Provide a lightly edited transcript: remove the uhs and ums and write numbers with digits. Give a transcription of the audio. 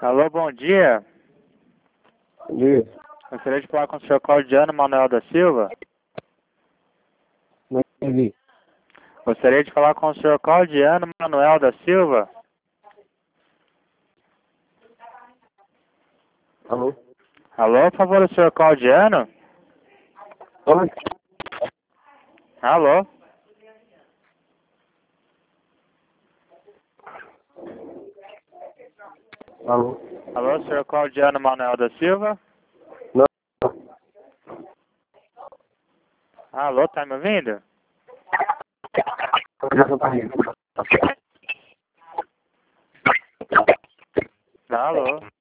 Alô, bom dia. Bom dia. Gostaria de falar com o senhor Claudiano Manuel da Silva. Não entendi. Gostaria de falar com o senhor Claudiano Manuel da Silva. Alô? Alô, por favor, o senhor Claudiano? Oi? Alô? Alô? Alô, senhor Claudiano Manuel da Silva? Não. Alô, tá me ouvindo? Já tô rindo. Alô?